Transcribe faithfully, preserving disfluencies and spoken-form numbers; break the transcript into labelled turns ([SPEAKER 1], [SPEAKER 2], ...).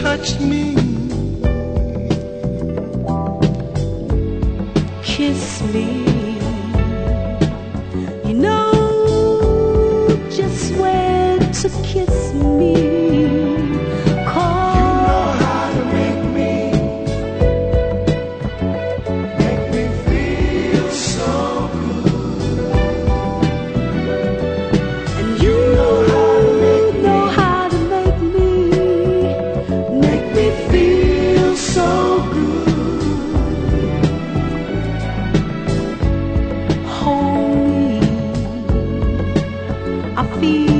[SPEAKER 1] touch me,
[SPEAKER 2] kiss me. You know just where to kiss me.
[SPEAKER 1] you know how to make me, make me feel so good.
[SPEAKER 2] And you
[SPEAKER 1] know how to make
[SPEAKER 2] know how to make me, make me feel so good. Hold me, I feel